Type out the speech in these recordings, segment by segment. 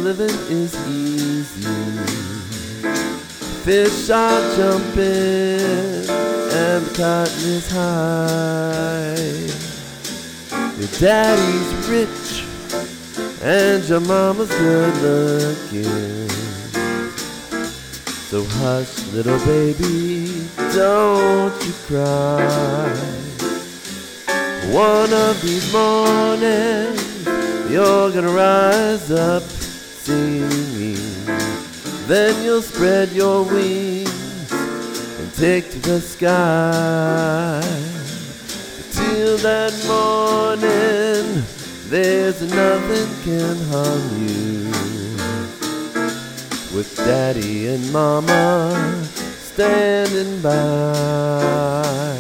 living is easy. Fish are jumping and the cotton is high. Your daddy's rich and your mama's good looking. So hush, little baby, don't you cry. One of these mornings you're gonna rise up singing. Then you'll spread your wings and take to the sky. Till that morning, there's nothing can harm you. With daddy and mama standing by.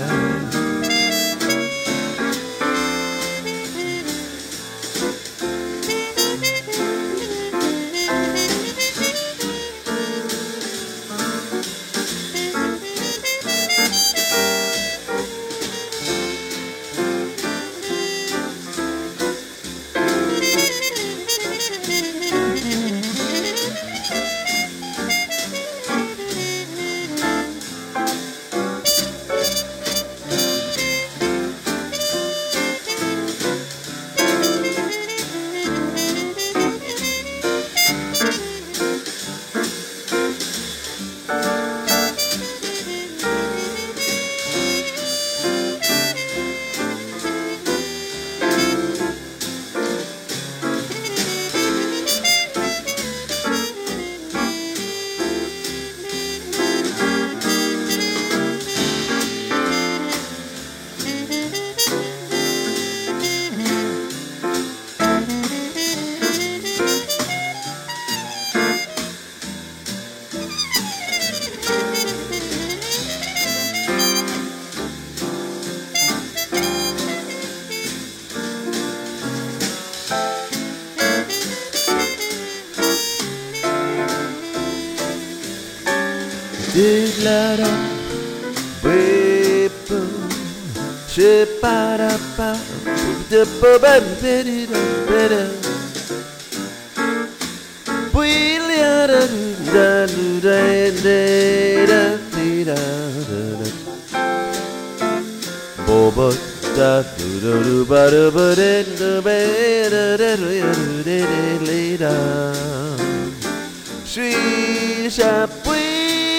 Did la da, weep, ship da ba, da ba ba da da da. We la da da da da da da. Boba da da da ba da ba da da da da da da. Sweet shop we.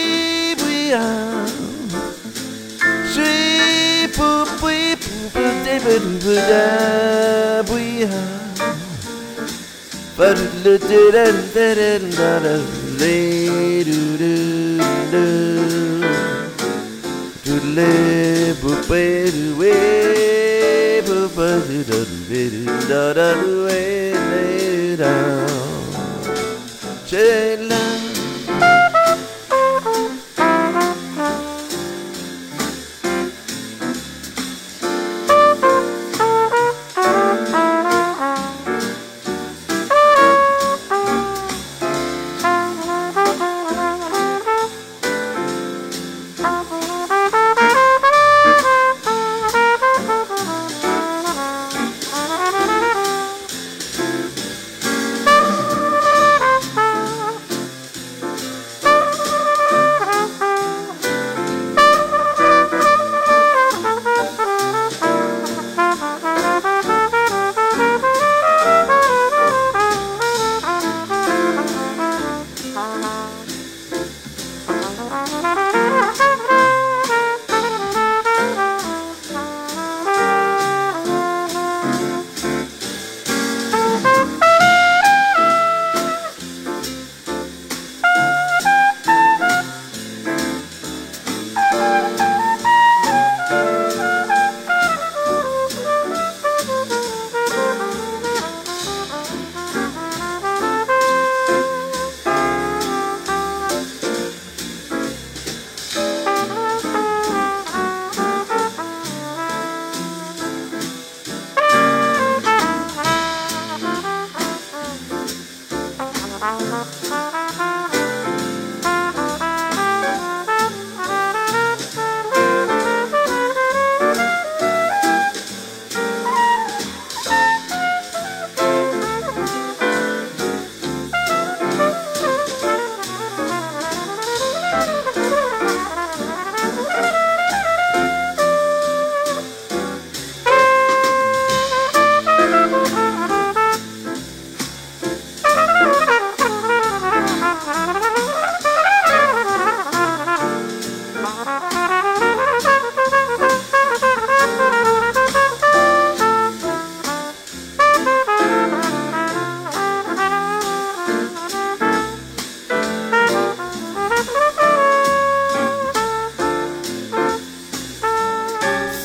Sweet poop, we poop, David, we but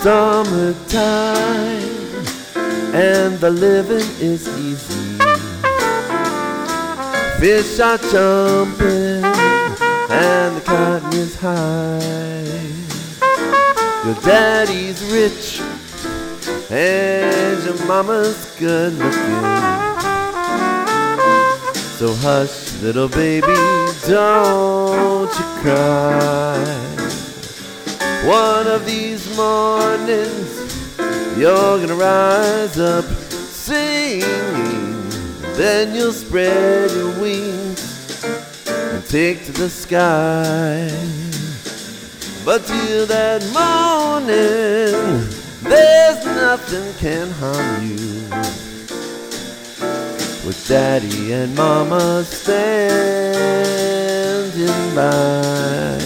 summertime and the living is easy. Fish are jumping and the cotton is high. Your daddy's rich and your mama's good looking. So hush, little baby, don't you cry. One of these mornings you're gonna rise up singing. Then you'll spread your wings and take to the sky. But till that morning, there's nothing can harm you. With Daddy and Mama standing by.